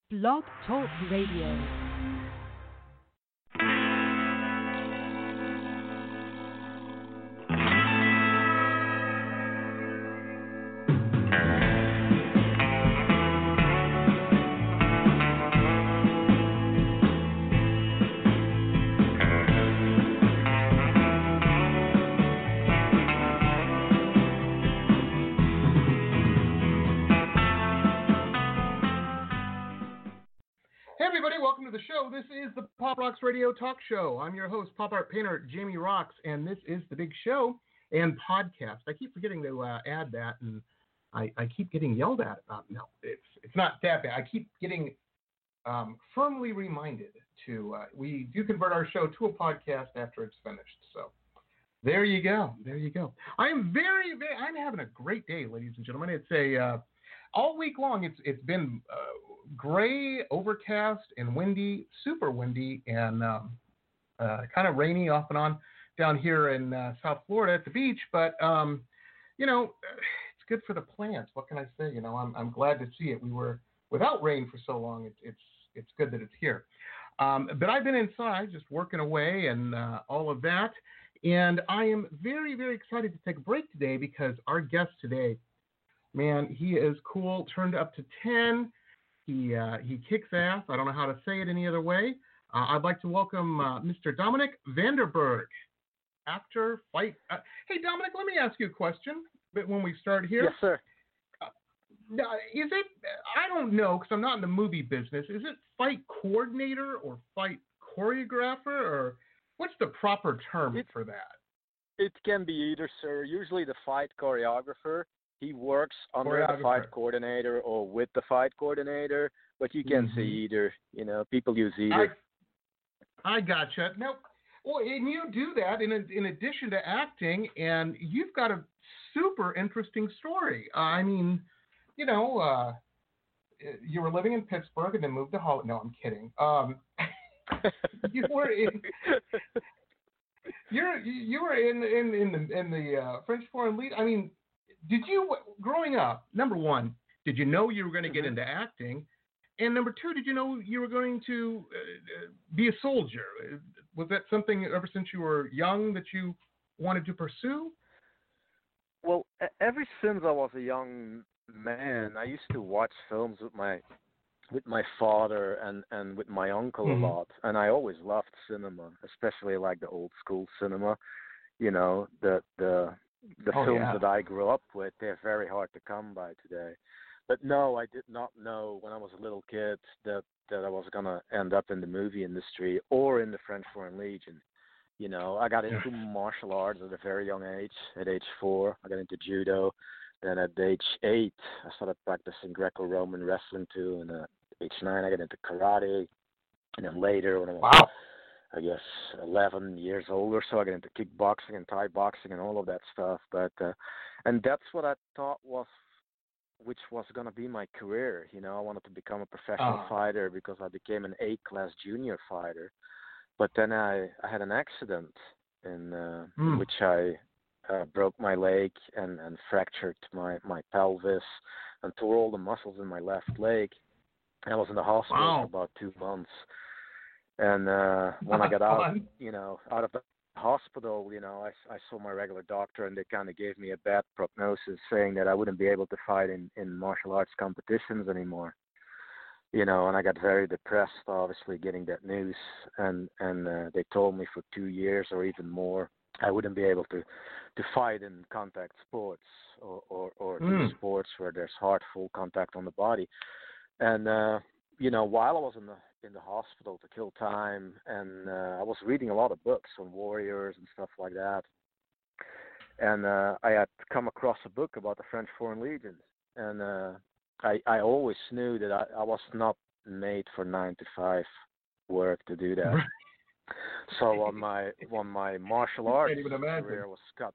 Blog Talk Radio. Welcome to the show. This is the Pop Rocks Radio Talk Show. I'm your host, pop art painter Jamie Rocks, and this is the big show and podcast. I keep forgetting to add that, and I keep getting yelled at about. No, it's not that bad. I keep getting firmly reminded to we do convert our show to a podcast after it's finished. So there you go. There you go. I am I'm having a great day, ladies and gentlemen. It's a all week long. It's been gray, overcast, and windy, super windy, and kind of rainy off and on down here in South Florida at the beach. But it's good for the plants. What can I say? I'm glad to see it. We were without rain for so long. It's good that it's here. But I've been inside just working away and all of that, and I am very, very excited to take a break today because our guest today, man, he is cool. Turned up to 10. He kicks ass. I don't know how to say it any other way. I'd like to welcome Mr. Dominic Vanderberg, actor, fight. Hey, Dominic, let me ask you a question when we start here. Yes, sir. Is it, I don't know because I'm not in the movie business, is it fight coordinator or fight choreographer, or what's the proper term for that? It can be either, sir. Usually the fight choreographer. He works under the fight coordinator or with the fight coordinator, but you can say either. People use either. I gotcha. Now, well, and you do that in addition to acting, and you've got a super interesting story. You were living in Pittsburgh and then moved to Hollywood. No, I'm kidding. You were in. You were in the French Foreign Legion. Did you, growing up, number one, did you know you were going to get into acting? And number two, did you know you were going to be a soldier? Was that something ever since you were young that you wanted to pursue? Well, ever since I was a young man, I used to watch films with my father and with my uncle a lot. And I always loved cinema, especially like the old school cinema. The films that I grew up with, they're very hard to come by today. But no, I did not know when I was a little kid that I was going to end up in the movie industry or in the French Foreign Legion. I got into martial arts at a very young age. At age 4, I got into judo. Then at age 8, I started practicing Greco-Roman wrestling too. And at age 9, I got into karate. And then later, when I was I guess 11 years old or so, I got into kickboxing and Thai boxing and all of that stuff. But and that's what I thought which was going to be my career. I wanted to become a professional fighter because I became an A-class junior fighter. But then I had an accident in which I broke my leg and fractured my pelvis and tore all the muscles in my left leg. I was in the hospital for about 2 months. And when I got out of the hospital, I saw my regular doctor, and they kind of gave me a bad prognosis, saying that I wouldn't be able to fight in martial arts competitions anymore. And I got very depressed, obviously, getting that news. And they told me for 2 years or even more, I wouldn't be able to fight in contact sports or do sports where there's hard, full contact on the body. And while I was in the hospital to kill time, and I was reading a lot of books on warriors and stuff like that. And I had come across a book about the French Foreign Legion, and I always knew that I was not made for 9-to-5 work to do that. So when my martial arts career was cut,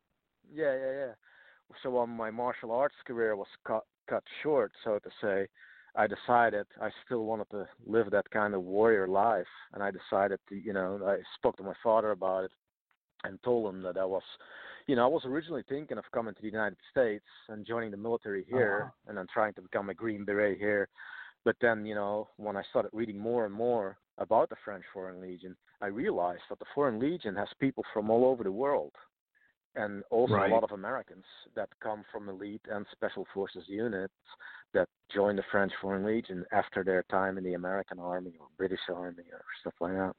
So when my martial arts career was cut short, so to say, I decided I still wanted to live that kind of warrior life, and I decided to, I spoke to my father about it and told him that I was originally thinking of coming to the United States and joining the military here, and then trying to become a Green Beret here. But then, when I started reading more and more about the French Foreign Legion, I realized that the Foreign Legion has people from all over the world, and also Right. a lot of Americans that come from elite and special forces units that join the French Foreign Legion after their time in the American Army or British Army or stuff like that.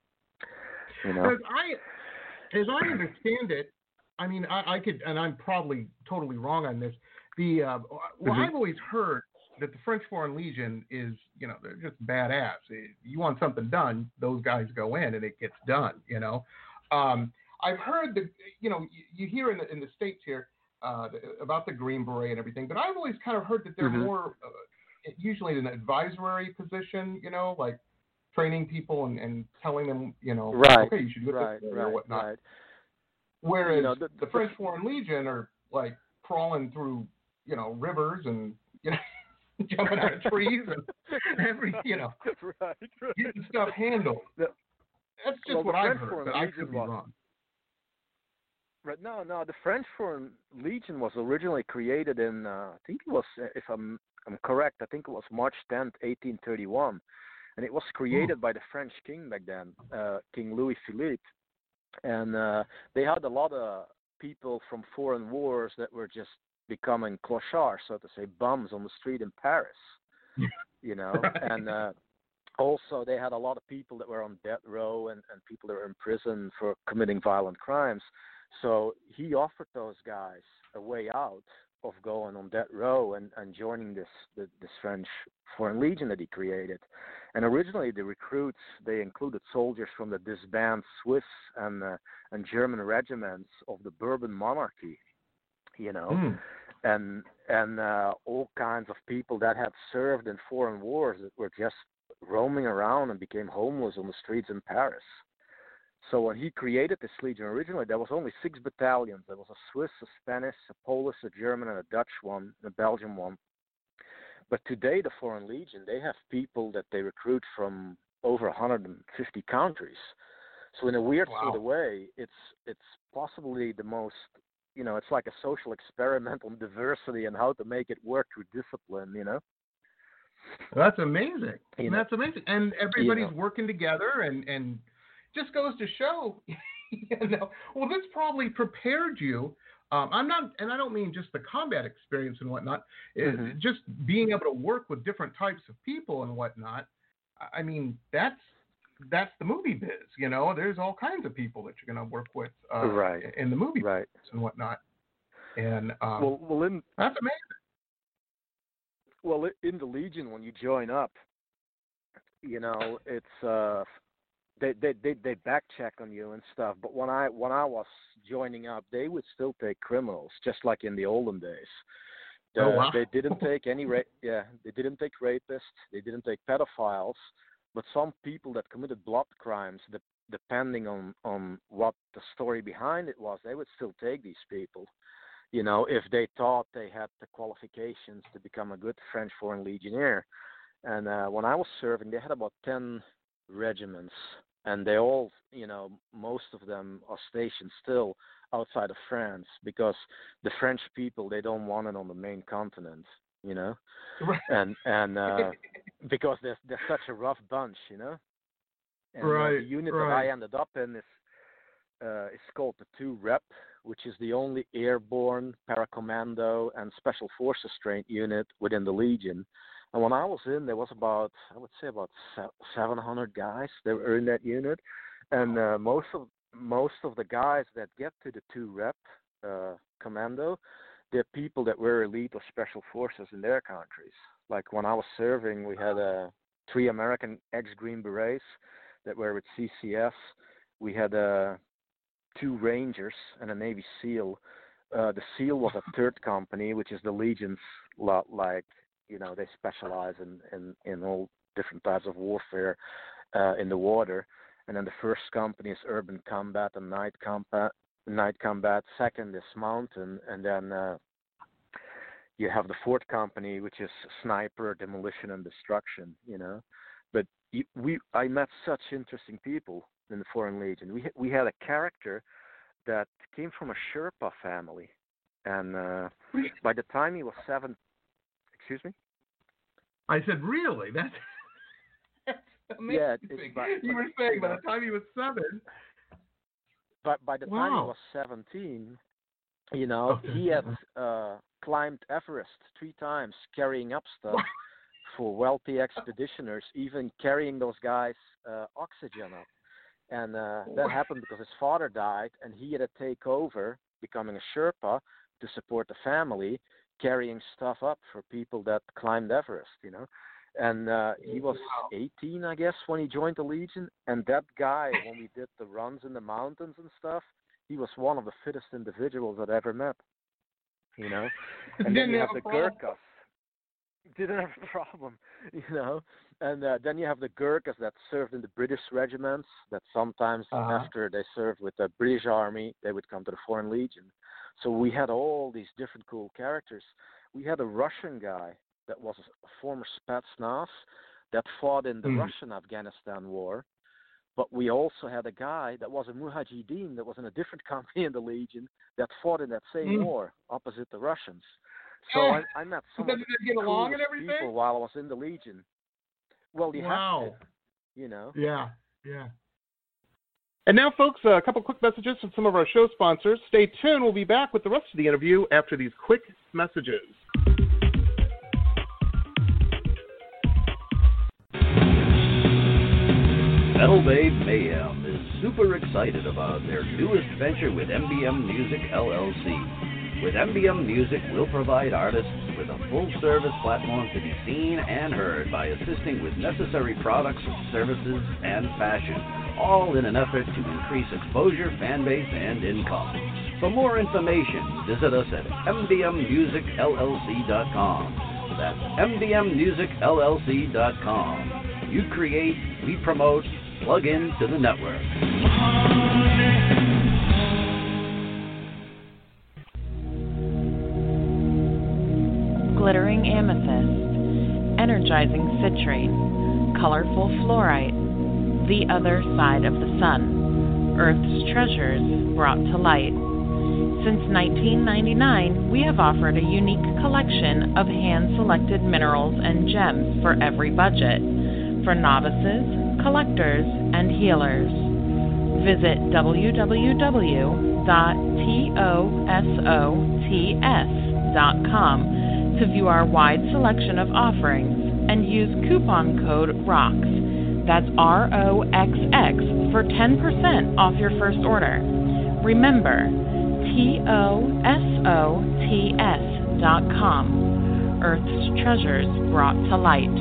As I understand it, I mean, I could, and I'm probably totally wrong on this. I've always heard that the French Foreign Legion is, they're just badass. You want something done, those guys go in and it gets done. I've heard that, you hear in the States here about the Green Beret and everything, but I've always kind of heard that they're more usually in an advisory position, like training people and telling them, right, okay, you should do it this way or whatnot. Right. Whereas the French Foreign Legion are like crawling through, rivers and, jumping out of trees and every, right. getting stuff handled. That's just what I've heard, but I could be wrong. Right. No. The French Foreign Legion was originally created in, I think it was, if I'm correct, I think it was March 10th, 1831. And it was created by the French king back then, King Louis Philippe. And they had a lot of people from foreign wars that were just becoming clochards, so to say, bums on the street in Paris, Right. And also they had a lot of people that were on death row and people that were in prison for committing violent crimes. So he offered those guys a way out of going on death row and joining this French Foreign Legion that he created. And originally the recruits, they included soldiers from the disbanded Swiss and German regiments of the Bourbon monarchy, and all kinds of people that had served in foreign wars that were just roaming around and became homeless on the streets in Paris. So when he created this legion originally, there was only 6 battalions. There was a Swiss, a Spanish, a Polish, a German, and a Dutch one, and a Belgian one. But today, the Foreign Legion, they have people that they recruit from over 150 countries. So in a weird sort of way, it's possibly the most, it's like a social experiment on diversity and how to make it work through discipline, That's amazing. That's amazing. And everybody's working together and just goes to show, well, this probably prepared you. I don't mean just the combat experience and whatnot, just being able to work with different types of people and whatnot. I mean, that's the movie biz, there's all kinds of people that you're going to work with in the movie biz and whatnot. And that's amazing. Well, in the Legion, when you join up, it's they back check on you and stuff. But when I was joining up, they would still take criminals, just like in the olden days. They didn't take they didn't take rapists, they didn't take pedophiles, but some people that committed blood crimes, depending on what the story behind it was, they would still take these people. If they thought they had the qualifications to become a good French Foreign Legionnaire. And when I was serving, they had about 10 regiments, and they all, most of them are stationed still outside of France because the French people, they don't want it on the main continent, Right. and because they're such a rough bunch, And the unit that I ended up in is called the 2 Rep, which is the only airborne, paracommando, and special forces trained unit within the Legion. And when I was in, there was about 700 guys that were in that unit, and most of the guys that get to the 2 Rep commando, they're people that were elite or special forces in their countries. Like when I was serving, we had 3 American ex-Green Berets that were with CCS. We had 2 Rangers and a Navy SEAL. The SEAL was a 3rd company, which is the Legion's like. They specialize in all different types of warfare in the water. And then the 1st company is urban combat and night combat. 2nd is mountain. And then you have the 4th company, which is sniper, demolition, and destruction, But I met such interesting people in the Foreign Legion. We had a character that came from a Sherpa family. And by the time he was 7... Excuse me? I said, really? That's amazing. Yeah, you were saying by the time he was 7. But by the time he was 17, he had climbed Everest 3 times, carrying up stuff for wealthy expeditioners, even carrying those guys oxygen up. And that happened because his father died, and he had to take over, becoming a Sherpa to support the family, carrying stuff up for people that climbed Everest, And he was 18, I guess, when he joined the Legion. And that guy, when we did the runs in the mountains and stuff, he was one of the fittest individuals I'd ever met, And then you have the Gurkhas. Didn't have a problem, And then you have the Gurkhas that served in the British regiments, that sometimes after they served with the British Army, they would come to the Foreign Legion. So we had all these different cool characters. We had a Russian guy that was a former Spetsnaz that fought in the Russian-Afghanistan war. But we also had a guy that was a Mujahideen that was in a different company in the Legion that fought in that same war opposite the Russians. So I met some of the coolest people while I was in the Legion. Well, you have to, Yeah. And now, folks, a couple quick messages from some of our show sponsors. Stay tuned. We'll be back with the rest of the interview after these quick messages. Metal Babe Mayhem is super excited about their newest venture with MBM Music LLC. With MBM Music, we'll provide artists with a full-service platform to be seen and heard by assisting with necessary products, services, and fashion, all in an effort to increase exposure, fan base, and income. For more information, visit us at mbmmusicllc.com. That's mbmmusicllc.com. You create, we promote, plug into the network. Glittering amethyst, energizing citrine, colorful fluorite, the other side of the sun, Earth's treasures brought to light. Since 1999, we have offered a unique collection of hand-selected minerals and gems for every budget, for novices, collectors, and healers. Visit www.tosots.com to view our wide selection of offerings and use coupon code ROXX, that's ROXX, for 10% off your first order. Remember, TOSOTS.com, Earth's treasures brought to light.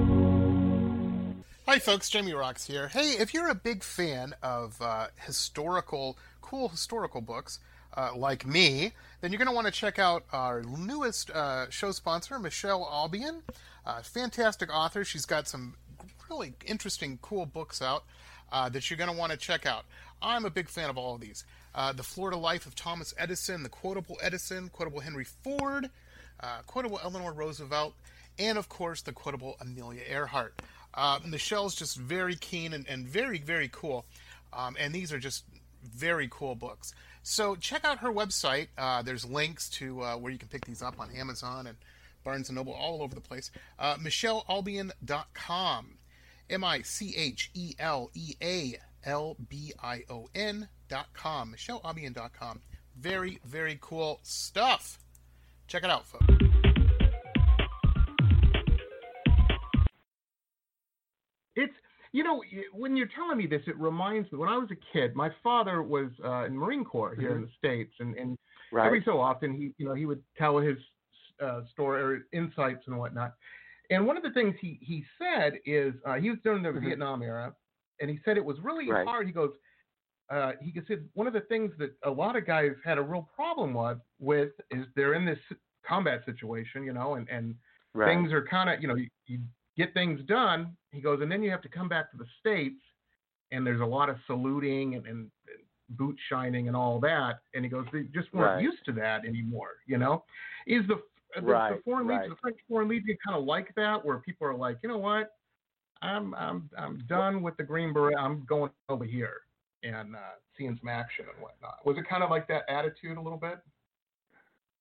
Hi folks, Jamie Roxx here. Hey, if you're a big fan of cool historical books, like me, then you're going to want to check out our newest show sponsor, Michelle Albion. Fantastic author. She's got some really interesting, cool books out that you're going to want to check out. I'm a big fan of all of these. The Florida Life of Thomas Edison, the Quotable Henry Ford, Quotable Eleanor Roosevelt, and of course the Quotable Amelia Earhart. Michelle's just very keen and very, very cool. And these are just very cool books. So check out her website. There's links to where you can pick these up on Amazon and Barnes & Noble, all over the place. MichelleAlbion.com. MichelleAlbion.com. MichelleAlbion.com. Very, very cool stuff. Check it out, folks. It's, when you're telling me this, it reminds me, when I was a kid, my father was in the Marine Corps here in the States, and right. Every so often he would tell his story or insights and whatnot. And one of the things he said is, he was during the Vietnam era, and he said it was really hard. He goes, he said one of the things that a lot of guys had a real problem with is they're in this combat situation, and things are kind of, you get things done. He goes, and then you have to come back to the States, and there's a lot of saluting and boot shining and all that. And he goes, they just weren't used to that anymore. Is the Foreign Legion, the French Foreign Legion, kind of like that, where people are like, you know what, I'm done with the Green Beret. I'm going over here and seeing some action and whatnot. Was it kind of like that attitude a little bit?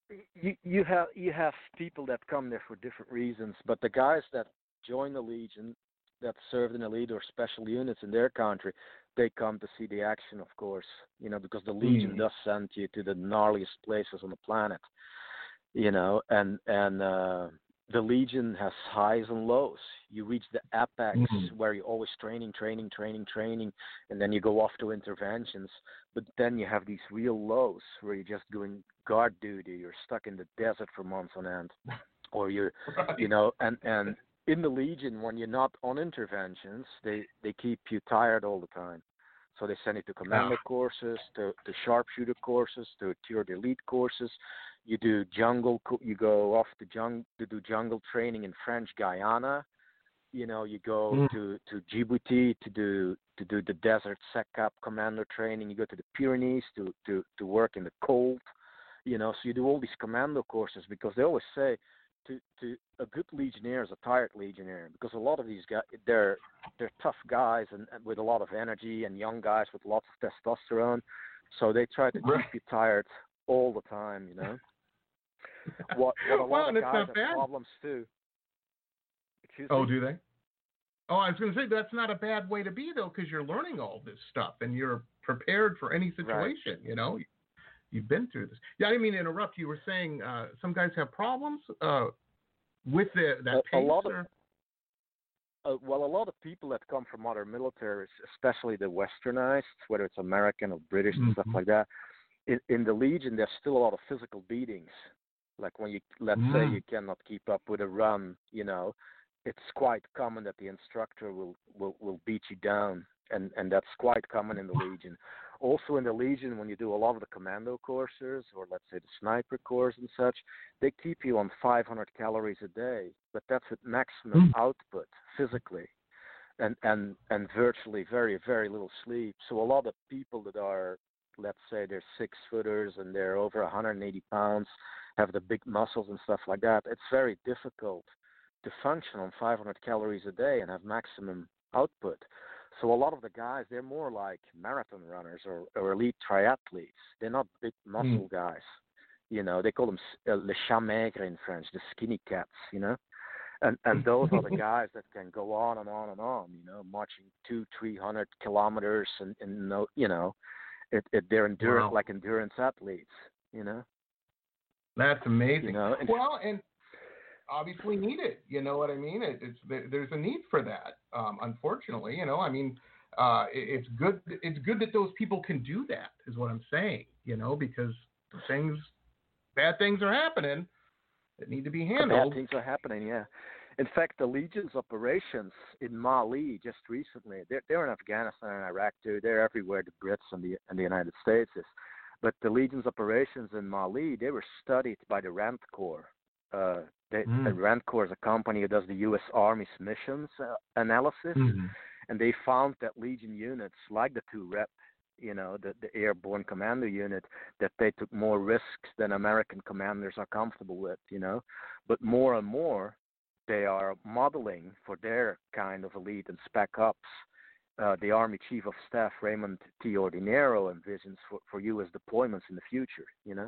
you have people that come there for different reasons, but the guys that join the Legion, that served in elite or special units in their country, they come to see the action, of course, because the Legion does send you to the gnarliest places on the planet, and the Legion has highs and lows. You reach the apex where you're always training, and then you go off to interventions. But then you have these real lows where you're just doing guard duty. You're stuck in the desert for months on end, or you're, and in the Legion, when you're not on interventions, they keep you tired all the time. So they send you to commando courses, to sharpshooter courses, to tiered elite courses. You do jungle. You go off to do jungle training in French Guyana. You go to Djibouti to do the desert SecCap commando training. You go to the Pyrenees to work in the cold. So you do all these commando courses because they always say to a good legionnaire is a tired legionnaire, because a lot of these guys they're tough guys and with a lot of energy, and young guys with lots of testosterone. So they try to keep you tired all the time. What a lot of guys have problems too. Excuse me? Do they? Oh, I was going to say that's not a bad way to be though, because you're learning all this stuff and you're prepared for any situation. Right. You've been through this. Yeah, I didn't mean to interrupt. You were saying some guys have problems with that pace. A lot of people that come from other militaries, especially the westernized, whether it's American or British and stuff like that, in the Legion, there's still a lot of physical beatings. Like when let's say you cannot keep up with a run, it's quite common that the instructor will beat you down, and that's quite common in the Legion. Also in the Legion, when you do a lot of the commando courses, or let's say the sniper course and such, they keep you on 500 calories a day, but that's at maximum output physically, and virtually very, very little sleep. So a lot of people that are, let's say they're 6-footers and they're over 180 pounds, have the big muscles and stuff like that, it's very difficult to function on 500 calories a day and have maximum output. So a lot of the guys, they're more like marathon runners or elite triathletes. They're not big muscle guys. They call them les chats maigres in French, the skinny cats, And those are the guys that can go on and on and on, marching 200-300 kilometers and they're endurance, like endurance athletes, That's amazing. Well, and obviously needed. You know what I mean? There's a need for that. Unfortunately, it's good. It's good that those people can do that. Is what I'm saying. Because bad things are happening that need to be handled. Bad things are happening. Yeah. In fact, the Legion's operations in Mali just recently, they're in Afghanistan and Iraq too. They're everywhere. The Brits and the United States is. But the Legion's operations in Mali, they were studied by the RAND Corps. The RAND Corps is a company that does the U.S. Army's missions analysis, and they found that Legion units, like the 2-Rep, the airborne commando unit, that they took more risks than American commanders are comfortable with, But more and more, they are modeling for their kind of elite and spec ops. The Army Chief of Staff, Raymond T. Ordinero, envisions for U.S. deployments in the future,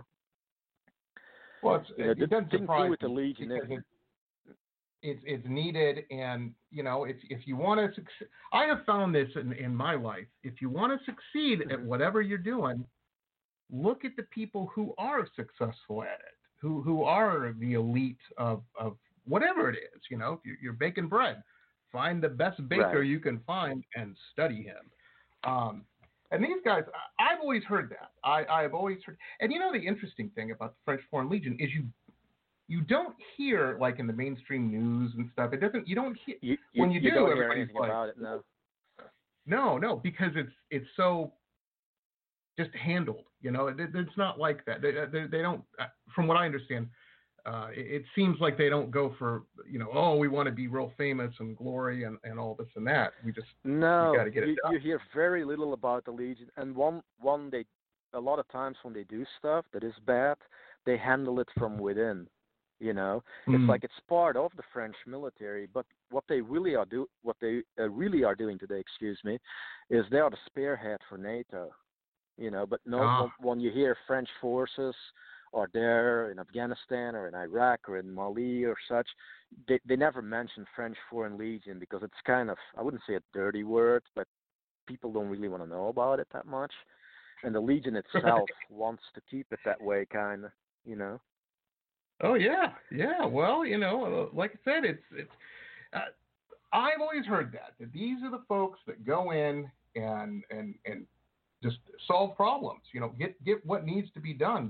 Well, the thing too with the Legion is it's needed, and if you want to succeed, I have found this in my life. If you want to succeed at whatever you're doing, look at the people who are successful at it, who are the elite of whatever it is. If you're baking bread, find the best baker you can find and study him. And these guys, I've always heard that. I've always heard. And the interesting thing about the French Foreign Legion is you don't hear, like in the mainstream news and stuff. It doesn't. You don't hear when you do. Don't hear everybody's anything like, about it, no. No, because it's so just handled. It's not like that. They don't. From what I understand, it seems like they don't go for we want to be real famous and glory and all this and that. We just we got to get it done. You hear very little about the Legion, and a lot of times when they do stuff that is bad, they handle it from within. It's like it's part of the French military, but what they really are doing today, is they are the spearhead for NATO. But when you hear French forces are there in Afghanistan or in Iraq or in Mali or such, they never mention French Foreign Legion because it's kind of, I wouldn't say a dirty word, but people don't really want to know about it that much. And the Legion itself wants to keep it that way, kind of, you know. Oh yeah. Well, like I said, it's. I've always heard that these are the folks that go in and just solve problems. Get what needs to be done,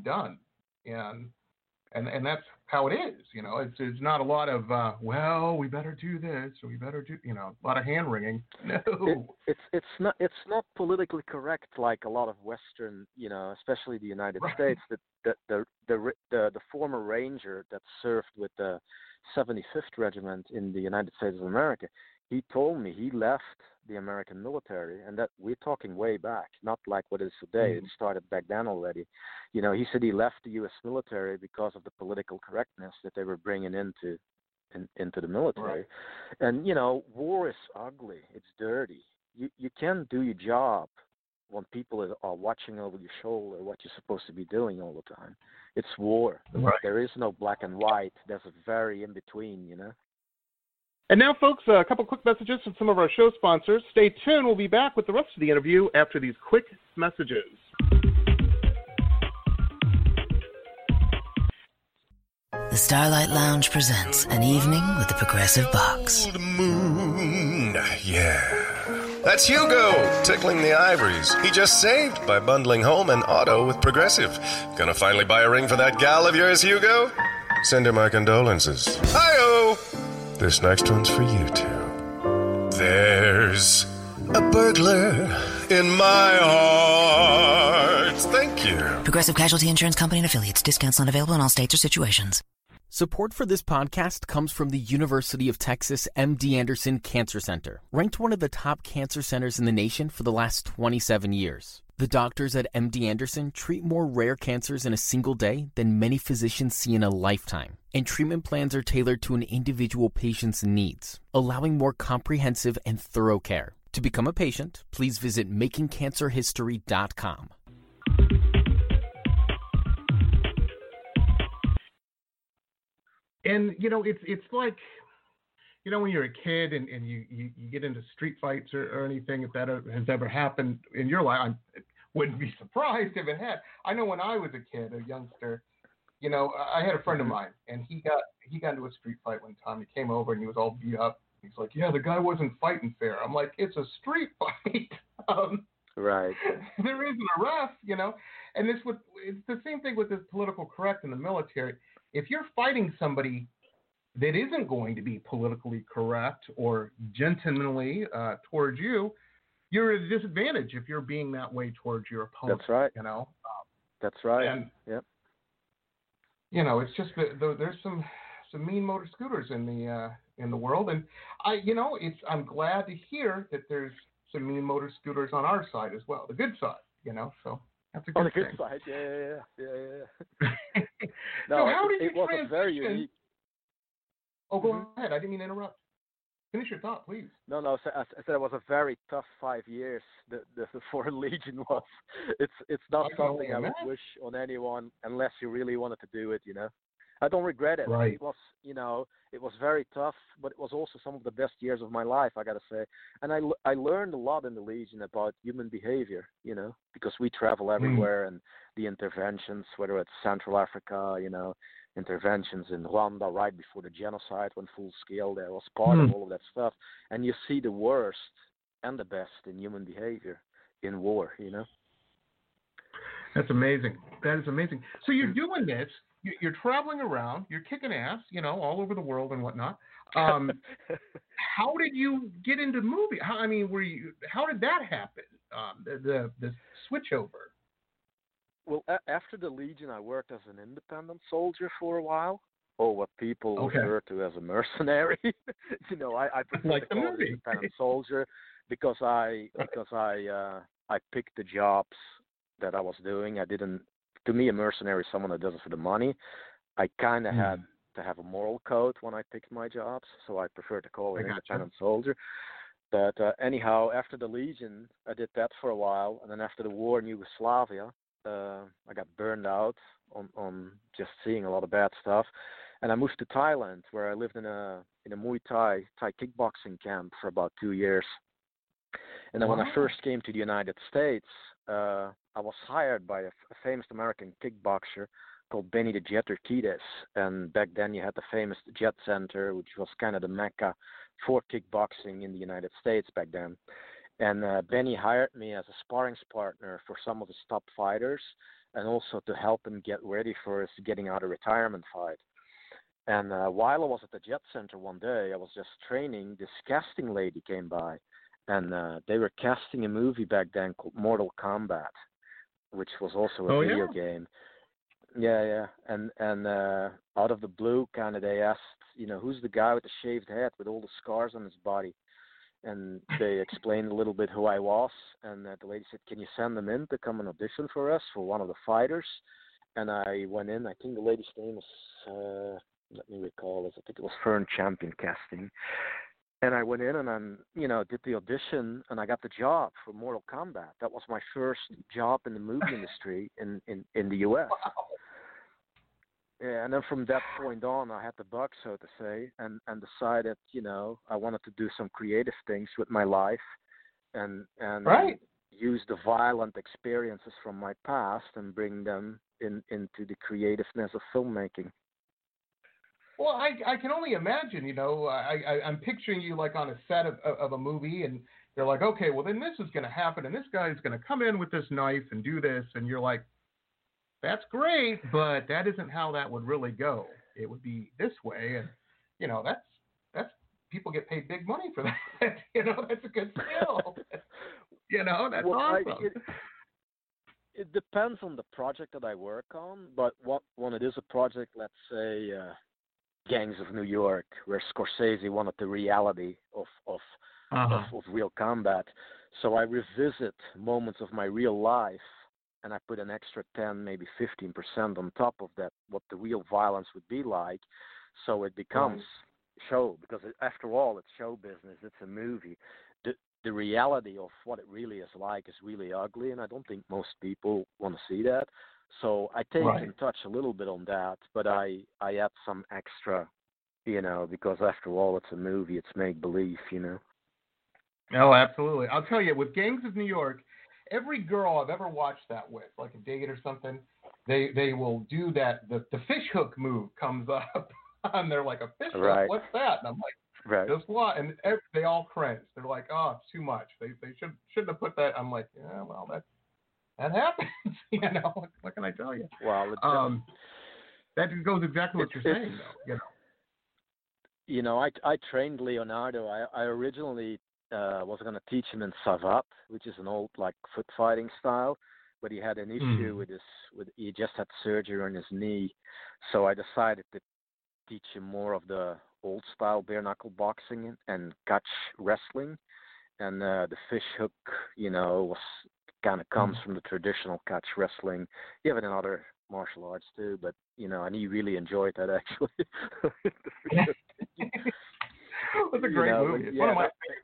and that's how it is. It's not a lot of well, we better do this or we better do a lot of hand wringing. No, it's not politically correct like a lot of Western, especially the United States. That the former Ranger that served with the 75th Regiment in the United States of America, he told me he left the American military, and that we're talking way back, not like what it is today. It started back then already. He said he left the U.S. military because of the political correctness that they were bringing into the military. Right. And war is ugly. It's dirty. You can't do your job when people are watching over your shoulder what you're supposed to be doing all the time. It's war. Right. There is no black and white. There's a very in between, And now, folks, a couple quick messages from some of our show sponsors. Stay tuned. We'll be back with the rest of the interview after these quick messages. The Starlight Lounge presents An Evening with the Progressive Box. Old moon, yeah. That's Hugo, tickling the ivories. He just saved by bundling home and auto with Progressive. Gonna finally buy a ring for that gal of yours, Hugo? Send her my condolences. Hi-oh! This next one's for you two. There's a burglar in my heart. Thank you. Progressive Casualty Insurance Company and Affiliates. Discounts not available in all states or situations. Support for this podcast comes from the University of Texas MD Anderson Cancer Center, ranked one of the top cancer centers in the nation for the last 27 years. The doctors at MD Anderson treat more rare cancers in a single day than many physicians see in a lifetime, and treatment plans are tailored to an individual patient's needs, allowing more comprehensive and thorough care. To become a patient, please visit makingcancerhistory.com. And it's like when you're a kid and you get into street fights or anything, if that has ever happened in your life, I wouldn't be surprised if it had. I know when I was a kid, a youngster, I had a friend of mine, and he got into a street fight one time. He came over and he was all beat up. He's like, "Yeah, the guy wasn't fighting fair." I'm like, "It's a street fight." Right. There isn't a ref, and it's the same thing with this political correct in the military. If you're fighting somebody that isn't going to be politically correct or gentlemanly towards you, you're at a disadvantage if you're being that way towards your opponent. That's right. That's right. And, yep. It's just there's some mean motor scooters in the world, and I'm glad to hear that there's some mean motor scooters on our side as well, the good side. So. That's a good thing. Good side, yeah. No, so how did you it was a very unique. Oh, go ahead. I didn't mean to interrupt. Finish your thought, please. No. I said it was a very tough 5 years. The Foreign Legion was. It's not something I would wish on anyone unless you really wanted to do it. I don't regret it. Right. It was, it was very tough, but it was also some of the best years of my life, I gotta say. And I learned a lot in the Legion about human behavior, because we travel everywhere, and the interventions, whether it's Central Africa, interventions in Rwanda right before the genocide, when full scale there was part of all of that stuff. And you see the worst and the best in human behavior in war, That's amazing. That is amazing. So you're doing this. You're traveling around, you're kicking ass, all over the world and whatnot. How did you get into movie? How did that happen? The switch over. Well, after the Legion, I worked as an independent soldier for a while, or what people refer to as a mercenary. I prefer like to call it independent soldier because I picked the jobs that I was doing. To me, a mercenary is someone that does it for the money. I kind of had to have a moral code when I picked my jobs, so I prefer to call it independent soldier. But anyhow, after the Legion, I did that for a while, and then after the war in Yugoslavia, I got burned out on just seeing a lot of bad stuff, and I moved to Thailand, where I lived in a Muay Thai kickboxing camp for about 2 years. And then when I first came to the United States, I was hired by a famous American kickboxer called Benny the Jet Urquidez. And back then you had the famous Jet Center, which was kind of the mecca for kickboxing in the United States back then. And Benny hired me as a sparring partner for some of his top fighters, and also to help him get ready for his getting out of retirement fight. And while I was at the Jet Center one day, I was just training, this casting lady came by, and they were casting a movie back then called Mortal Kombat, which was also a video game. Yeah. And out of the blue, kind of, they asked, who's the guy with the shaved head with all the scars on his body? And they explained a little bit who I was, and the lady said, can you send them in to come and audition for us for one of the fighters? And I went in. I think the lady's name was, let me recall, I think it was Fern Champion Casting. And I went in and I, did the audition, and I got the job for Mortal Kombat. That was my first job in the movie industry in the U.S. Wow. Yeah, and then from that point on, I had the bug, so to say, and decided, I wanted to do some creative things with my life, and use the violent experiences from my past and bring them into the creativeness of filmmaking. Well, I can only imagine, I'm picturing you like on a set of a movie, and they're like, okay, well then this is going to happen, and this guy is going to come in with this knife and do this, and you're like, that's great, but that isn't how that would really go. It would be this way, and that's people get paid big money for that. That's a good skill. That's awesome. It depends on the project that I work on, but when it is a project, let's say Gangs of New York, where Scorsese wanted the reality of real combat, so I revisit moments of my real life. And I put an extra 10, maybe 15% on top of that, what the real violence would be like. So it becomes show, because after all, it's show business. It's a movie. The reality of what it really is like is really ugly, and I don't think most people want to see that. So I take and touch a little bit on that, but I add some extra, because after all, it's a movie. It's make-believe, Oh, absolutely. I'll tell you, with Gangs of New York, every girl I've ever watched that with, like a date or something, they will do that. The fish hook move comes up, and they're like, a fish hook? What's that? And I'm like, just what? And they all cringe. They're like, oh, it's too much. They shouldn't have put that. I'm like, yeah, well, that happens. What can I tell you? Well, that goes exactly what you're saying, though. I trained Leonardo. I originally was going to teach him in Savate, which is an old foot fighting style, but he had an issue he just had surgery on his knee, so I decided to teach him more of the old style bare knuckle boxing and catch wrestling, and the fish hook, was kind of comes from the traditional catch wrestling. You have it in other martial arts too, but and he really enjoyed that actually. It's a great movie. It's one of my favorites.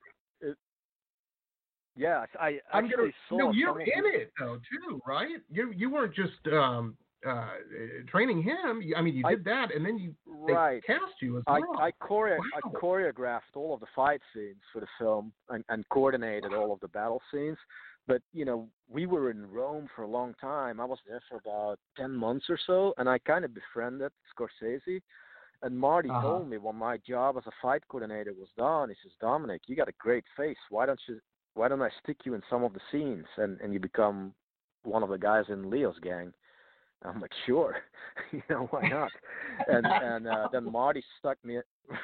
Yeah, I actually saw. You're in it though too, right? You weren't just training him. You did that, and then they cast you as well. I choreographed all of the fight scenes for the film and coordinated all of the battle scenes. But we were in Rome for a long time. I was there for about 10 months or so, and I kind of befriended Scorsese. And Marty told me when my job as a fight coordinator was done, he says, Dominic, you got a great face. Why don't I stick you in some of the scenes and you become one of the guys in Leo's gang? I'm like, sure, why not? And then Marty stuck me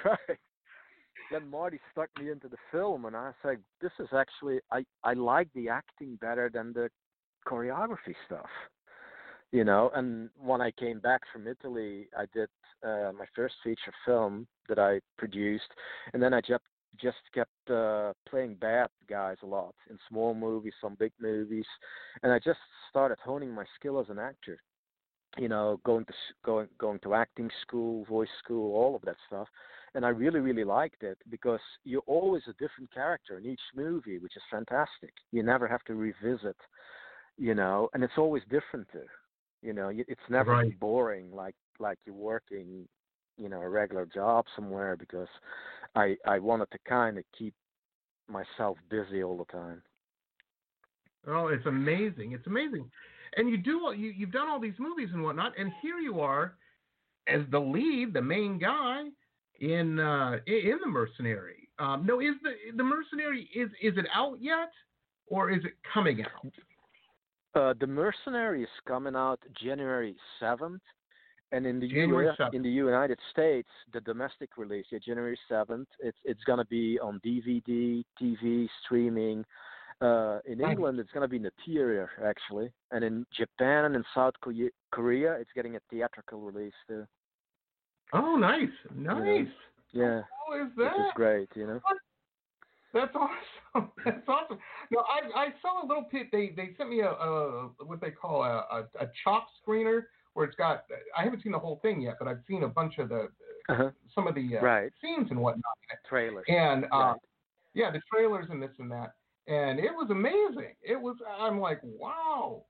into the film, and I said, this is actually, I like the acting better than the choreography stuff, And when I came back from Italy, I did my first feature film that I produced, and then I just kept playing bad guys a lot in small movies, some big movies, and I just started honing my skill as an actor. Going to acting school, voice school, all of that stuff, and I really, really liked it because you're always a different character in each movie, which is fantastic. You never have to revisit, and it's always different too. It's never Right. boring like you're working, a regular job somewhere, because I wanted to kind of keep myself busy all the time. Oh, it's amazing. It's amazing. And you've done all these movies and whatnot, and here you are as the lead, the main guy in The Mercenary. No, is the Mercenary, is it out yet, or is it coming out? The Mercenary is coming out January 7th, and in the January 7th. in the United States, the domestic release, January 7th, it's going to be on DVD, TV, streaming. In England, it's going to be in the theater, actually, and in Japan and in South Korea, it's getting a theatrical release too. Oh, nice. Yeah. How is that? Which is great, That's awesome. That's awesome. No, I saw a little bit. They sent me a what they call a chop screener, where it's got. I haven't seen the whole thing yet, but I've seen a bunch of the some of the scenes and whatnot. Trailers. And yeah, the trailers and this and that, and it was amazing. I'm like, wow.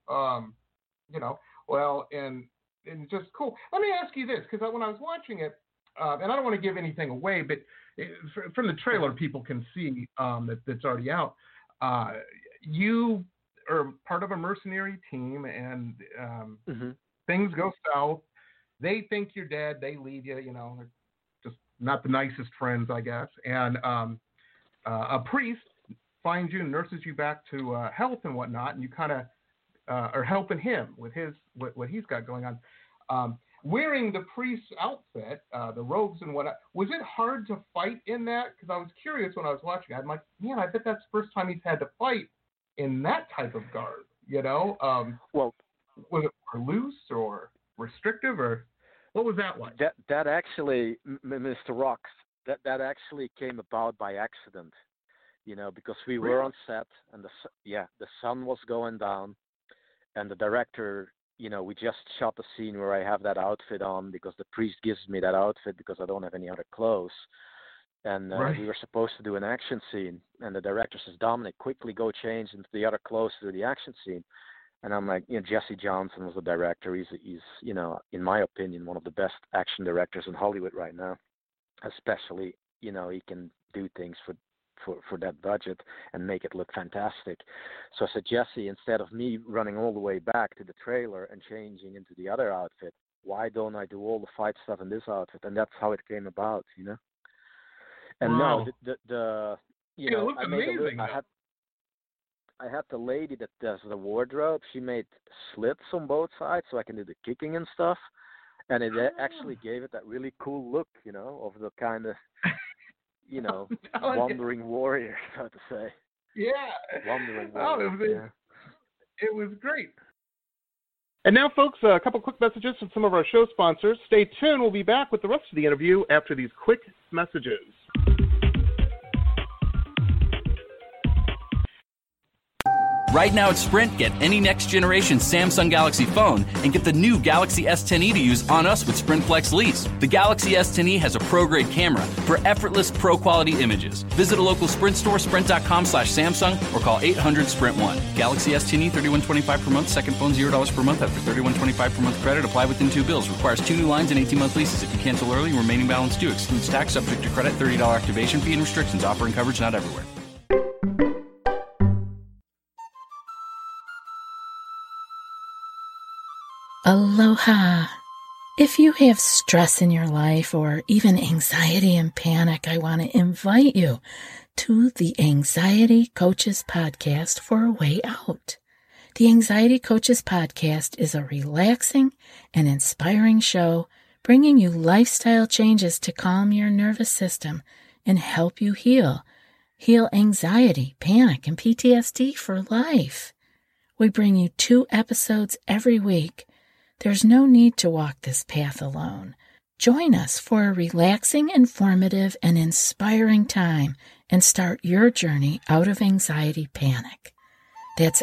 Well, and just cool. Let me ask you this, because when I was watching it, and I don't want to give anything away, but from the trailer, people can see that's already out. You are part of a mercenary team, and things go south. They think you're dead. They leave you. They're just not the nicest friends, I guess. And a priest finds you and nurses you back to health and whatnot, and you kind of are helping him with what he's got going on. Wearing the priest's outfit, the robes and whatnot, was it hard to fight in that? Because I was curious when I was watching. I'm like, man, I bet that's the first time he's had to fight in that type of garb. Well, was it loose or restrictive, or what was that like? That actually, Mr. Rocks, that actually came about by accident. Because we were on set, and the sun was going down, and the director. We just shot the scene where I have that outfit on, because the priest gives me that outfit because I don't have any other clothes. And we were supposed to do an action scene, and the director says, Dominic, quickly go change into the other clothes to do the action scene. And I'm like, Jesse Johnson was the director. He's in my opinion, one of the best action directors in Hollywood right now. Especially, he can do things for that budget and make it look fantastic. So I said, Jesse, instead of me running all the way back to the trailer and changing into the other outfit, why don't I do all the fight stuff in this outfit? And that's how it came about, And wow. no, it looked amazing. I had the lady that does the wardrobe. She made slits on both sides so I can do the kicking and stuff. And it actually gave it that really cool look, of the kind of wandering warrior, so to say. Yeah. Wandering warrior. It was great. And now, folks, a couple quick messages from some of our show sponsors. Stay tuned. We'll be back with the rest of the interview after these quick messages. Right now at Sprint, get any next-generation Samsung Galaxy phone and get the new Galaxy S10e to use on us with Sprint Flex Lease. The Galaxy S10e has a pro-grade camera for effortless pro-quality images. Visit a local Sprint store, sprint.com/Samsung, or call 800-SPRINT1. Galaxy S10e, $31.25 per month. Second phone, $0 per month after $31.25 per month credit. Apply within 2 bills. Requires 2 new lines and 18-month leases. If you cancel early, remaining balance due. Excludes tax, subject to credit, $30 activation fee and restrictions. Offering coverage not everywhere. Aloha. If you have stress in your life or even anxiety and panic, I want to invite you to the Anxiety Coaches Podcast for a way out. The Anxiety Coaches Podcast is a relaxing and inspiring show bringing you lifestyle changes to calm your nervous system and help you heal anxiety, panic, and PTSD for life. We bring you 2 episodes every week. There's no need to walk this path alone. Join us for a relaxing, informative, and inspiring time and start your journey out of anxiety panic. That's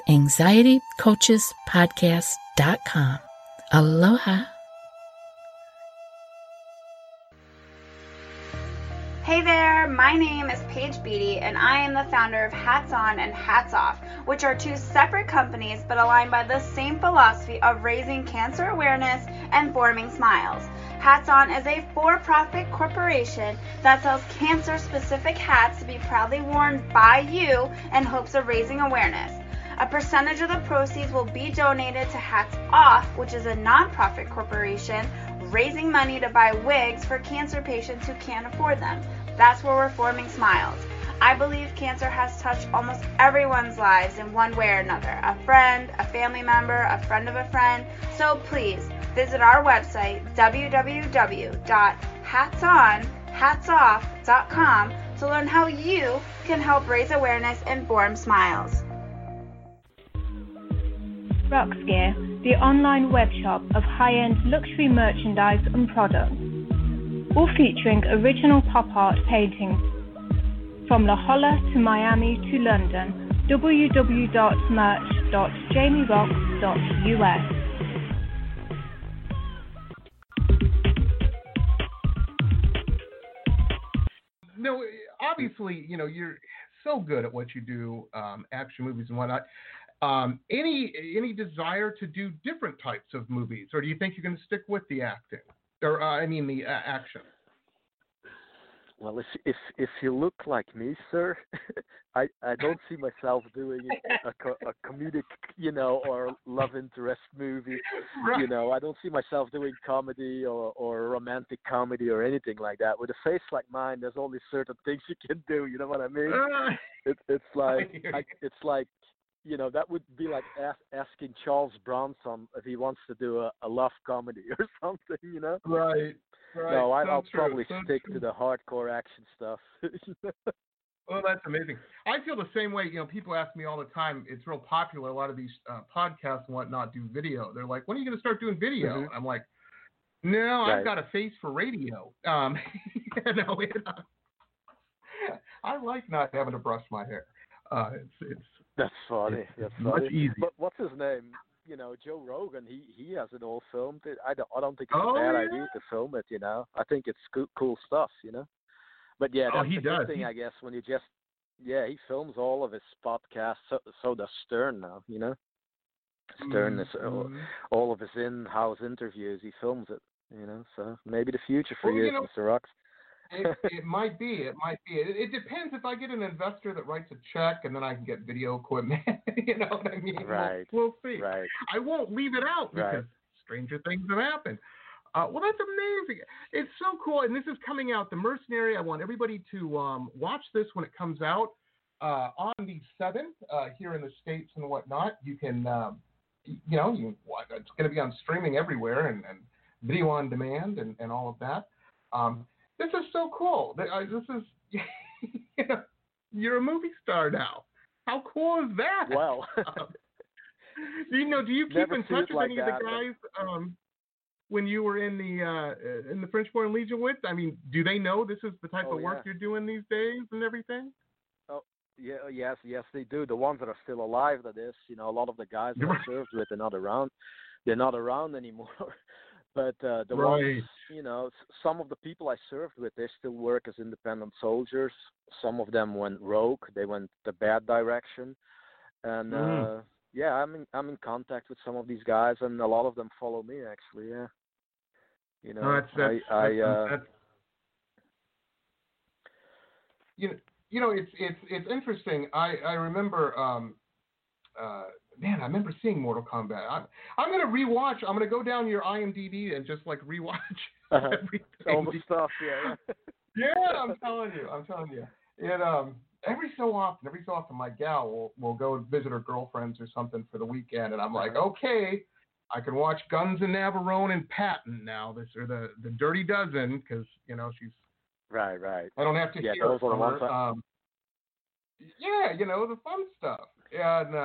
anxietycoachespodcast.com. Aloha. Hey there, my name is Paige Beatty, and I am the founder of Hats On and Hats Off, which are two separate companies but aligned by the same philosophy of raising cancer awareness and forming smiles. Hats On is a for-profit corporation that sells cancer-specific hats to be proudly worn by you in hopes of raising awareness. A percentage of the proceeds will be donated to Hats Off, which is a non-profit corporation raising money to buy wigs for cancer patients who can't afford them. That's where we're forming smiles. I believe cancer has touched almost everyone's lives in one way or another. A friend, a family member, a friend of a friend. So please visit our website, www.hatsonhatsoff.com, to learn how you can help raise awareness and form smiles. Roxgear, the online web shop of high-end luxury merchandise and products, all featuring original pop art paintings from La Jolla to Miami to London. www.merch.jamierox.us. No, obviously, you're so good at what you do, action movies and whatnot. Any desire to do different types of movies, or do you think you're going to stick with the acting, or the action? Well, if you look like me, sir, I don't see myself doing a comedic, or love interest movie. Right. I don't see myself doing comedy or romantic comedy or anything like that. With a face like mine, there's only certain things you can do. You know what I mean? It's like that would be like asking Charles Bronson if he wants to do a love comedy or something. Right. No, I'll probably so stick true. to the hardcore action stuff. Oh, that's amazing. I feel the same way. People ask me all the time. It's real popular. A lot of these podcasts and whatnot do video. They're like, when are you going to start doing video? Mm-hmm. I'm like, no, Right. I've got a face for radio. I like not having to brush my hair. It's That's funny. It's much easier. But what's his name? Joe Rogan. He has it all filmed. I don't think it's a bad idea to film it. I think it's cool stuff. But yeah, that's he the does. good thing, I guess. When you just he films all of his podcasts. So does Stern now. Stern is all of his in-house interviews. He films it. So maybe the future for you, Mr. Rocks. It might be. It depends if I get an investor that writes a check and then I can get video equipment. You know what I mean? Right. We'll see. Right. I won't leave it out because stranger things have happened. Well, that's amazing. It's so cool. And this is coming out, The Mercenary. I want everybody to watch this when it comes out on the 7th here in the States and whatnot. You can, it's going to be on streaming everywhere and video on demand and all of that. This is so cool. This is, you're a movie star now. How cool is that? Well, do you keep in touch with any of the that, guys when you were in the French-born Legion with? I mean, do they know this is the type of work you're doing these days and everything? Oh, yeah, yes, they do. The ones that are still alive, that is. A lot of the guys that I served with are not around. They're not around anymore. But the ones, some of the people I served with, they still work as independent soldiers. Some of them went rogue; they went the bad direction. And I'm in contact with some of these guys, and a lot of them follow me. Actually, yeah. It's interesting. I remember. Man, I remember seeing Mortal Kombat. I'm going to rewatch. I'm going to go down your IMDb and just rewatch everything. All the stuff, yeah. Yeah, I'm telling you. And every so often, my gal will go visit her girlfriends or something for the weekend, and I'm like, okay, I can watch Guns and Navarone and Patton now. Or the Dirty Dozen, because she's right. I don't have to hear those from are the her. ones the fun stuff. And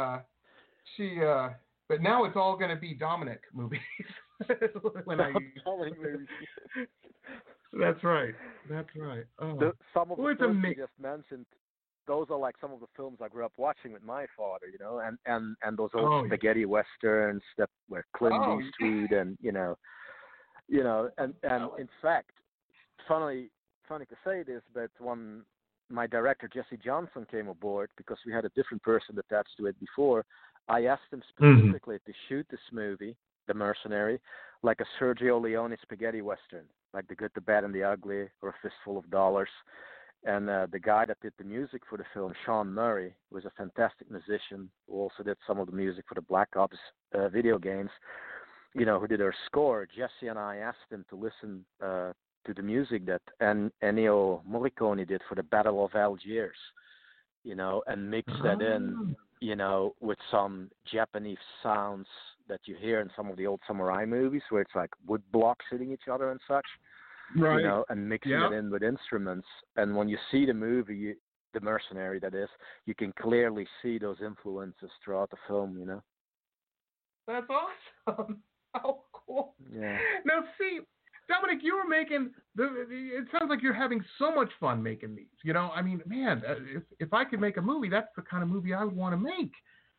but now it's all going to be Dominic movies. Dominic movies. That's right. Oh. Some of the it's films you just mentioned, those are like some of the films I grew up watching with my father, and those old spaghetti westerns that were Clint Eastwood and in fact, funny to say this, but when my director Jesse Johnson came aboard, because we had a different person attached to it before, I asked him specifically to shoot this movie, The Mercenary, like a Sergio Leone spaghetti western, like The Good, the Bad, and the Ugly, or A Fistful of Dollars. And the guy that did the music for the film, Sean Murray, was a fantastic musician who also did some of the music for the Black Ops video games, who did our score. Jesse and I asked him to listen to the music that Ennio Morricone did for the Battle of Algiers, and mix that in, with some Japanese sounds that you hear in some of the old samurai movies where it's like wood blocks hitting each other and such, right. And mixing it in with instruments. And when you see the movie, The Mercenary, that is, you can clearly see those influences throughout the film, That's awesome. How cool. Yeah. Now, see, Dominic, you were making it sounds like you're having so much fun making these. I mean, man, if I could make a movie, that's the kind of movie I would want to make.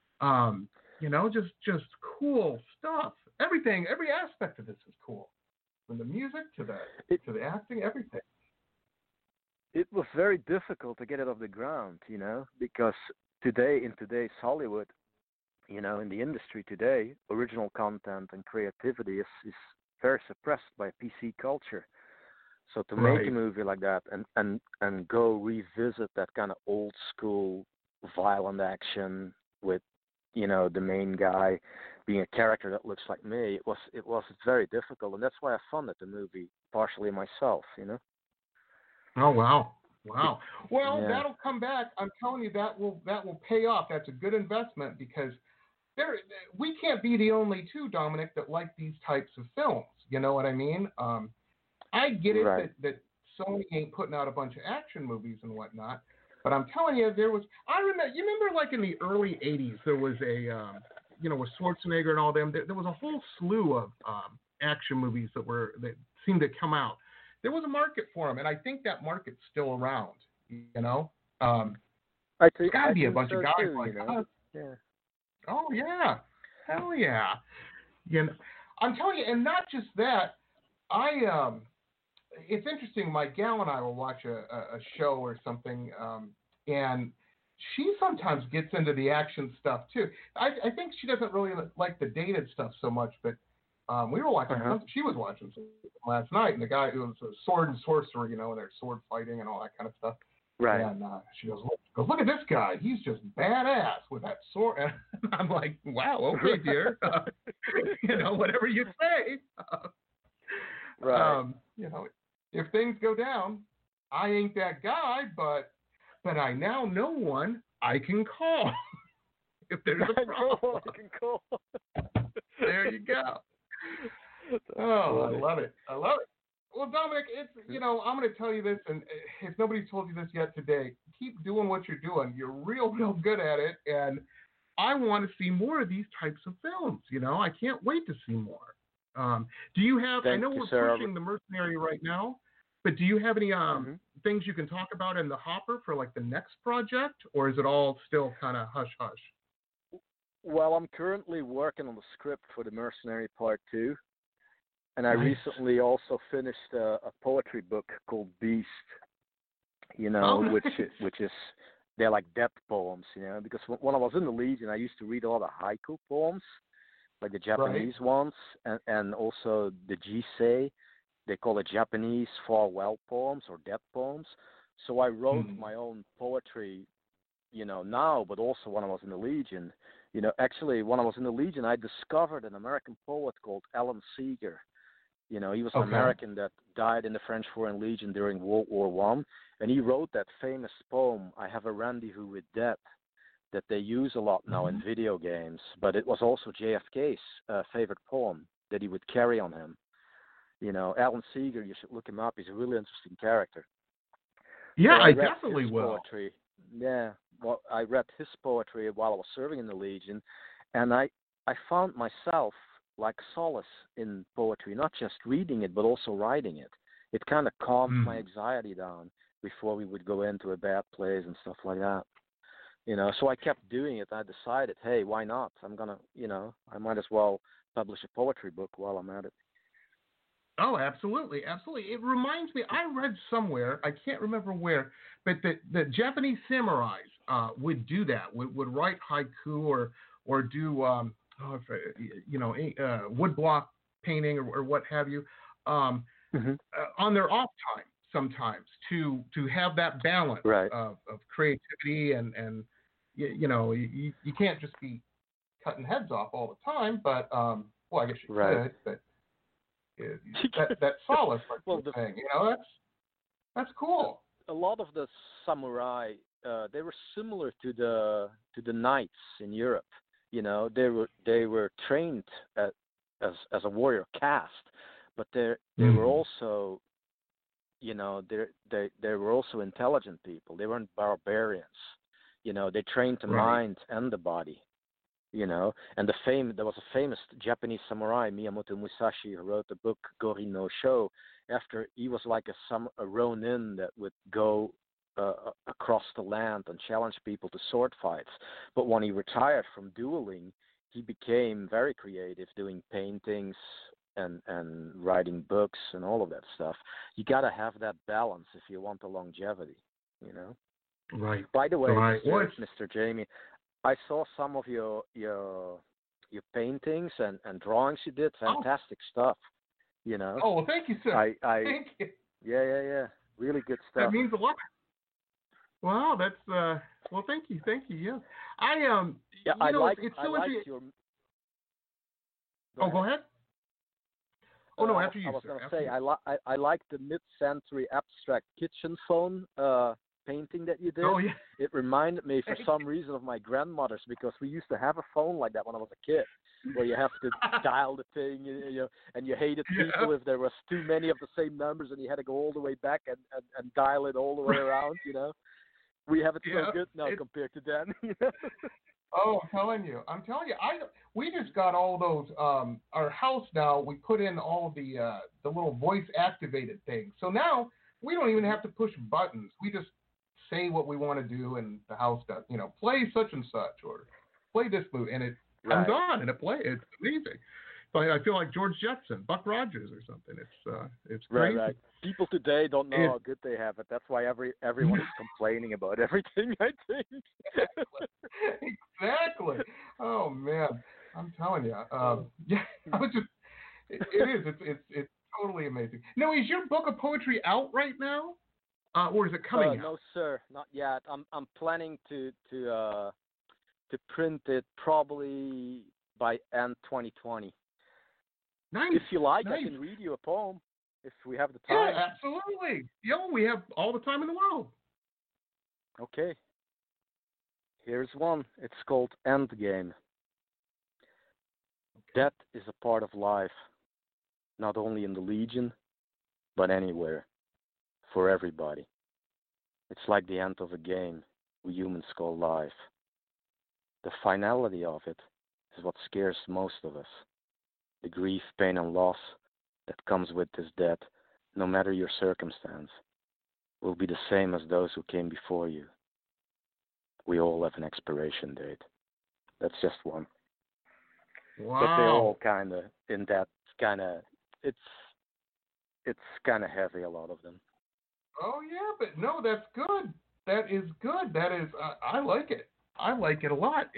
Just cool stuff. Everything, every aspect of this is cool. From the music to the acting, everything. It was very difficult to get it off the ground, because in today's Hollywood, in the industry today, original content and creativity is very suppressed by PC culture. So to make a movie like that and go revisit that kind of old school violent action with, the main guy being a character that looks like me, it was very difficult, and that's why I funded the movie partially myself, Oh wow. Wow. Well, that'll come back. I'm telling you, that will pay off. That's a good investment, because we can't be the only two, Dominic, that like these types of films. You know what I mean? I get it that Sony ain't putting out a bunch of action movies and whatnot, but I'm telling you, you remember like in the early 80s, there was a, with Schwarzenegger and all them, there was a whole slew of action movies that seemed to come out. There was a market for them, and I think that market's still around, There's got to be a bunch of guys too, like us. Yeah. Oh, yeah. Hell yeah. I'm telling you, and not just that, it's interesting, my gal and I will watch a show or something, and she sometimes gets into the action stuff, too. I think she doesn't really like the dated stuff so much, but we were watching something. She was watching something last night, and the guy who was a sword and sorcerer, and they're sword fighting and all that kind of stuff. Right. And she goes, look at this guy. He's just badass with that sword. And I'm like, wow, okay, dear. Whatever you say. Right. If things go down, I ain't that guy, but I now know one I can call if there's a problem. I can call. There you go. I love it. Well, Dominic, I'm going to tell you this, and if nobody's told you this yet today, keep doing what you're doing. You're real good at it, and I want to see more of these types of films. I can't wait to see more. Do you have? I know we're pushing The Mercenary right now, but do you have any things you can talk about in the hopper for like the next project, or is it all still kind of hush hush? Well, I'm currently working on the script for The Mercenary Part 2. And I recently also finished a poetry book called Beast, which is, they're like depth poems, because when I was in the Legion, I used to read a lot of haiku poems, like the Japanese ones, and also the Jisei. They call it Japanese farewell poems or death poems. So I wrote my own poetry, now, but also when I was in the Legion. Actually, when I was in the Legion, I discovered an American poet called Alan Seeger. He was an American that died in the French Foreign Legion during World War I, and he wrote that famous poem, I Have a Rendezvous with Death, that they use a lot now in video games, but it was also JFK's favorite poem that he would carry on him. Alan Seeger, you should look him up. He's a really interesting character. Yeah, I definitely will. Poetry. Yeah, well, I read his poetry while I was serving in the Legion, and I found myself like solace in poetry, not just reading it, but also writing it. It kind of calmed my anxiety down before we would go into a bad place and stuff like that. So I kept doing it. I decided, hey, why not? I'm going to, I might as well publish a poetry book while I'm at it. Oh, absolutely, absolutely. It reminds me. I read somewhere, I can't remember where, but the Japanese samurais would do that. Would write haiku or do woodblock painting or what have you on their off time sometimes to have that balance of creativity and you can't just be cutting heads off all the time, but well, I guess you could, but that solace, like you're saying, that's cool. A lot of the samurai, they were similar to the knights in Europe. They were trained as a warrior caste, but they were also, they were also intelligent people. They weren't barbarians. They trained the mind and the body. And there was a famous Japanese samurai, Miyamoto Musashi, who wrote the book Gori no Sho. After he was like a ronin that would go across the land and challenge people to sword fights. But when he retired from dueling, he became very creative, doing paintings and writing books and all of that stuff. You got to have that balance if you want the longevity. Right. By the way, Mr. Jamie, I saw some of your paintings and drawings you did. Fantastic stuff. Oh, well, thank you, sir. Thank you. Yeah. Really good stuff. That means a lot. Wow, that's well, thank you. Yeah, I liked your. Go ahead. Oh no, after you. I was going to say I like the mid-century abstract kitchen phone painting that you did. Oh yeah. It reminded me for some reason of my grandmother's, because we used to have a phone like that when I was a kid, where you have to dial the thing, and you hated people if there was too many of the same numbers, and you had to go all the way back and dial it all the way around. We have it so good now compared to then. Oh, I'm telling you. We just got all those. Our house now, we put in all of the little voice activated things. So now we don't even have to push buttons. We just say what we want to do, and the house does. Play such and such, or play this movie, and it comes on, and it plays. It's amazing. So I feel like George Jetson, Buck Rogers, or something. It's crazy. Right. People today don't know how good they have it. That's why everyone is complaining about everything, I think. Exactly. Oh man, I'm telling you. Yeah, it is. It's totally amazing. Now, is your book of poetry out right now, or is it coming out? No, sir, not yet. I'm planning to print it probably by end 2020. Nice. If you like, I can read you a poem if we have the time. Yeah, absolutely. We have all the time in the world. Okay. Here's one. It's called Endgame. Death is a part of life, not only in the Legion, but anywhere, for everybody. It's like the end of a game we humans call life. The finality of it is what scares most of us. The grief, pain, and loss that comes with this death, no matter your circumstance, will be the same as those who came before you. We all have an expiration date. That's just one. Wow. But they're all kind of in that kind of, it's kind of heavy, a lot of them. Oh yeah, but no, that's good. That is good. That is, I like it. I like it a lot.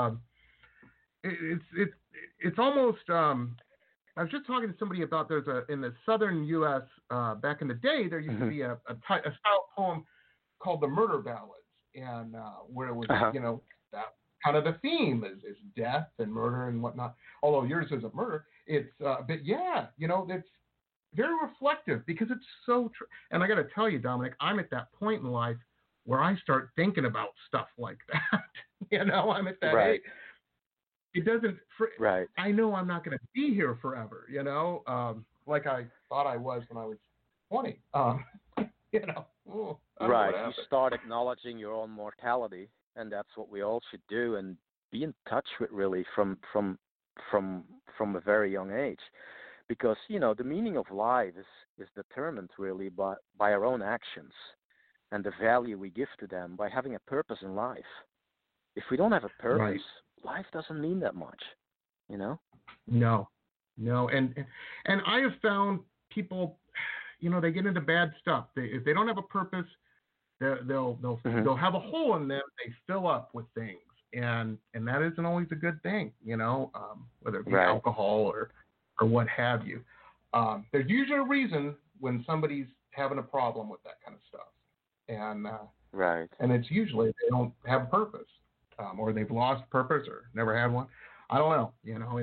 It's almost. I was just talking to somebody about in the southern U.S. Back in the day, there used to be a style poem called the Murder Ballads, and where it was that kind of the theme is death and murder and whatnot. Although yours isn't murder, it's but yeah, it's very reflective because it's so true. And I got to tell you, Dominic, I'm at that point in life where I start thinking about stuff like that. I'm at that age. It doesn't. I know I'm not going to be here forever. Like I thought I was when I was 20. Right. You start acknowledging your own mortality, and that's what we all should do, and be in touch with really from a very young age, because the meaning of life is determined really by our own actions and the value we give to them by having a purpose in life. If we don't have a purpose, life doesn't mean that much, No, and I have found people, they get into bad stuff. If they don't have a purpose, they'll have a hole in them. They fill up with things, and that isn't always a good thing. Whether it be alcohol or what have you. There's usually a reason when somebody's having a problem with that kind of stuff, and and it's usually they don't have a purpose, or they've lost purpose or never had one. I don't know.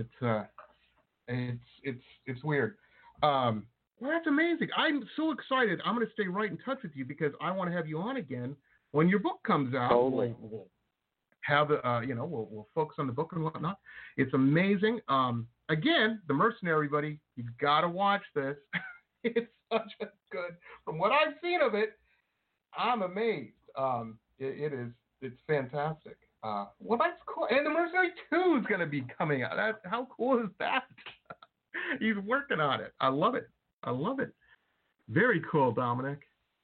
It's weird. Well, that's amazing. I'm so excited. I'm going to stay right in touch with you because I want to have you on again when your book comes out. Totally. We'll have we'll focus on the book and whatnot. It's amazing. Again, The Mercenary, buddy, you've got to watch this. It's such a good. From what I've seen of it, I'm amazed. It's fantastic. Well, that's cool. And The Mercenary 2 is going to be coming out. How cool is that? He's working on it. I love it. Very cool, Dominic.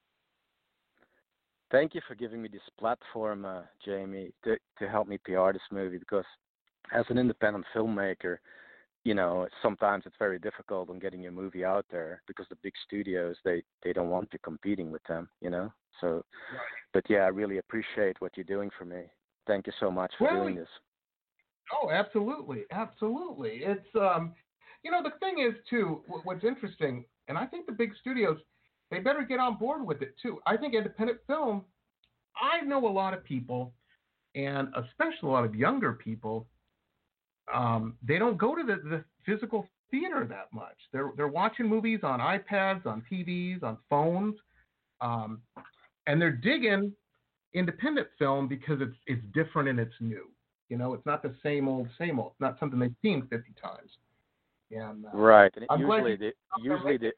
Thank you for giving me this platform, Jamie, to help me PR this movie, because as an independent filmmaker, sometimes it's very difficult on getting your movie out there because the big studios, they don't want you competing with them, So, but yeah, I really appreciate what you're doing for me. Thank you so much for doing this. Oh, absolutely. It's, the thing is, too, what's interesting, and I think the big studios, they better get on board with it, too. I think independent film, I know a lot of people, and especially a lot of younger people, they don't go to the physical theater that much. They're watching movies on iPads, on TVs, on phones, and they're digging independent film because it's different and it's new. It's not the same old. It's not something they've seen 50 times. And, right. And I'm usually glad they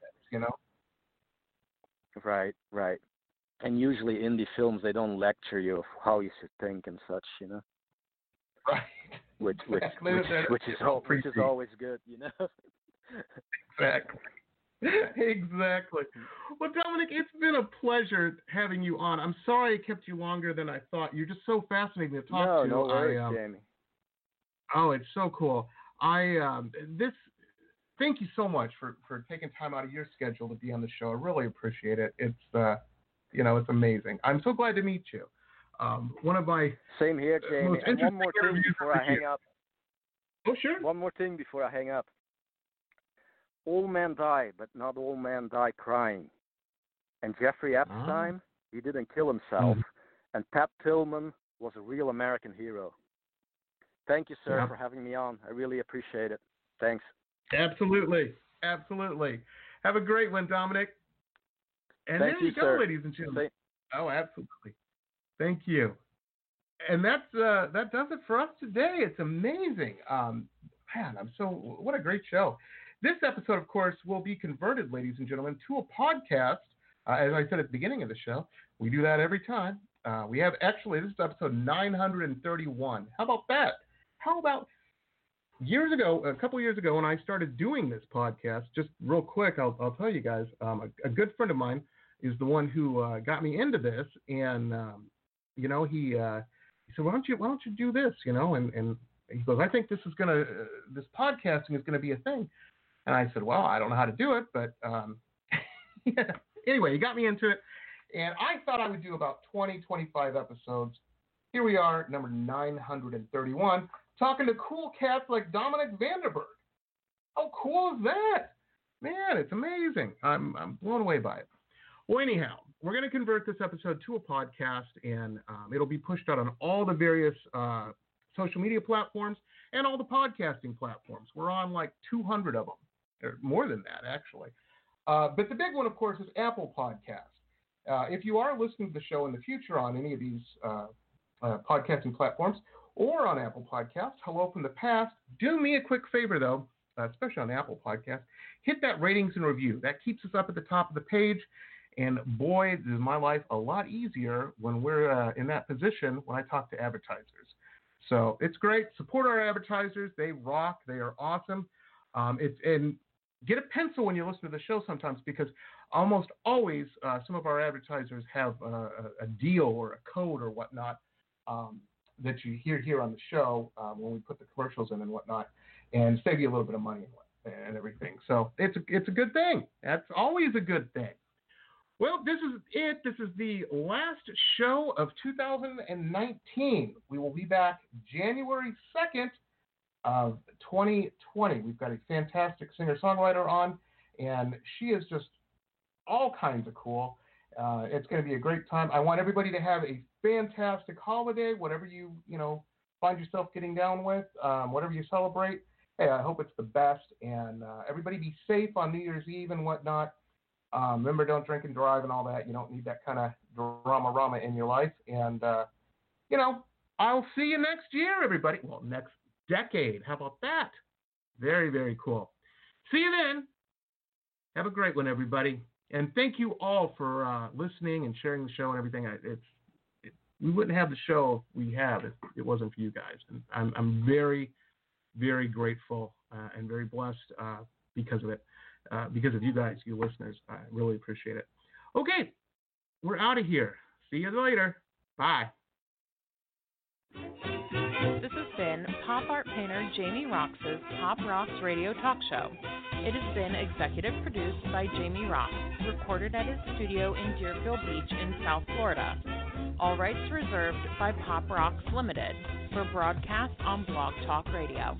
Right. And usually indie films, they don't lecture you of how you should think and such, Right. Which is always good, Exactly. Well, Dominic, it's been a pleasure having you on. I'm sorry I kept you longer than I thought. You're just so fascinating to talk to. No worries, Jamie. Oh, it's so cool. Thank you so much for taking time out of your schedule to be on the show. I really appreciate it. It's it's amazing. I'm so glad to meet you. One of my same here, Jamie. And one more thing before I hang up. Oh, sure. One more thing before I hang up. All men die, but not all men die crying. And Jeffrey Epstein, he didn't kill himself. And Pat Tillman was a real American hero. Thank you, sir, for having me on. I really appreciate it. Thanks. Absolutely. Have a great one, Dominic. And Thank there you go, sir. ladies and gentlemen. Oh, absolutely. Thank you. And that does it for us today. It's amazing. What a great show. This episode, of course, will be converted, ladies and gentlemen, to a podcast. As I said at the beginning of the show, we do that every time. This is episode 931. How about that? How about a couple years ago, when I started doing this podcast, just real quick, I'll tell you guys, a good friend of mine is the one who got me into this, and he said, why don't you do this, and he goes, I think this podcasting is gonna be a thing, and I said, well, I don't know how to do it, but anyway, he got me into it, and I thought I would do about 20-25 episodes. Here we are, number 931. Talking to cool cats like Dominic Vanderberg. How cool is that? Man, it's amazing. I'm blown away by it. Well, anyhow, we're going to convert this episode to a podcast, and it'll be pushed out on all the various social media platforms and all the podcasting platforms. We're on like 200 of them, or more than that, actually. But the big one, of course, is Apple Podcasts. If you are listening to the show in the future on any of these podcasting platforms, or on Apple Podcasts, hello from the past. Do me a quick favor, though, especially on Apple Podcasts. Hit that ratings and review. That keeps us up at the top of the page. And boy, is my life a lot easier when we're in that position when I talk to advertisers. So it's great. Support our advertisers. They rock. They are awesome. And get a pencil when you listen to the show sometimes, because almost always some of our advertisers have a deal or a code or whatnot that you hear here on the show when we put the commercials in and whatnot, and save you a little bit of money and everything. So it's a good thing. That's always a good thing. Well, this is it. This is the last show of 2019. We will be back January 2nd of 2020. We've got a fantastic singer-songwriter on, and she is just all kinds of cool. It's going to be a great time. I want everybody to have a fantastic holiday, whatever you find yourself getting down with, whatever you celebrate. Hey, I hope it's the best, and everybody be safe on New Year's Eve and whatnot. Remember, don't drink and drive and all that. You don't need that kind of drama in your life. And, I'll see you next year, everybody. Well, next decade. How about that? Very, very cool. See you then. Have a great one, everybody. And thank you all for listening and sharing the show and everything. We wouldn't have the show we have if it wasn't for you guys. And I'm very, very grateful and very blessed because of it. Because of you guys, you listeners. I really appreciate it. Okay, we're out of here. See you later. Bye. This has been pop art painter Jamie Roxx's Pop Rocks Radio Talk Show. It has been executive produced by Jamie Roxx, recorded at his studio in Deerfield Beach in South Florida. All rights reserved by Pop Rocks Limited for broadcast on Blog Talk Radio.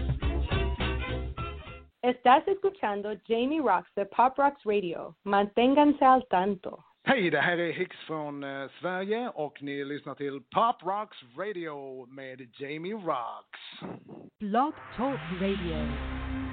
Estás escuchando Jamie Roxx de Pop Rocks Radio. Manténganse al tanto. Hej, det här är Hicks från Sverige och ni lyssnar till Pop Rocks Radio med Jamie Roxx. Blog Talk Radio.